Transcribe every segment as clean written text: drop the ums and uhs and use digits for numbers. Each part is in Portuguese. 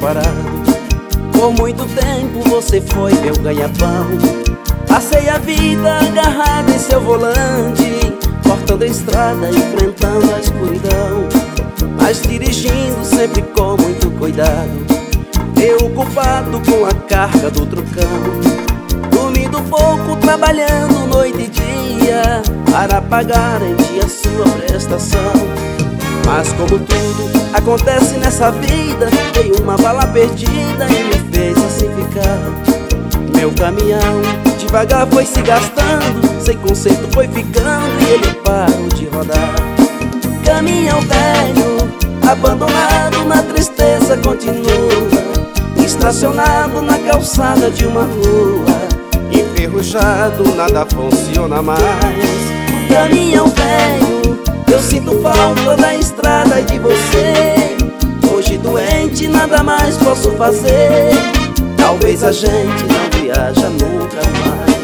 parado. Por muito tempo você foi meu ganha-pão. Passei a vida agarrado em seu volante, cortando a estrada, enfrentando a escuridão, mas dirigindo sempre com muito cuidado. Eu culpado com a carga do trucão, dormindo pouco, trabalhando noite e dia para pagar em dia sua prestação. Mas como tudo acontece nessa vida, veio uma bala perdida e me fez assim ficar. Meu caminhão devagar foi se gastando, sem conserto foi ficando e ele parou de rodar. Caminhão velho, abandonado na tristeza continua, estacionado na calçada de uma rua, enferrujado, nada funciona mais. Caminhão velho, eu sinto falta da estrada e de você. Hoje doente, nada mais posso fazer. Talvez a gente não viaja nunca mais.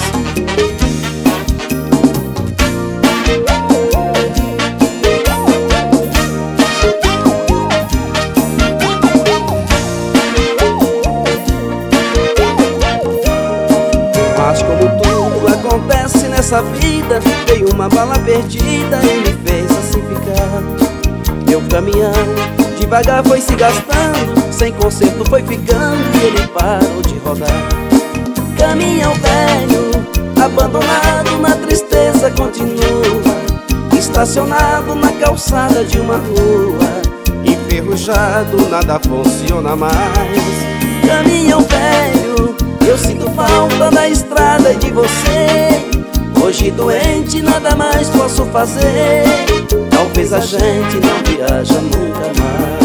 Mas como tudo acontece nessa vida, veio uma bala perdida e me fez assim ficar. Meu caminhão devagar foi se gastando, sem conserto foi ficando e ele parou de rodar. Caminhão velho, abandonado na tristeza continua, estacionado na calçada de uma rua, enferrujado, nada funciona mais. Caminhão velho, eu sinto falta da estrada e de você. Hoje doente, nada mais posso fazer. Talvez a gente não viaja nunca mais.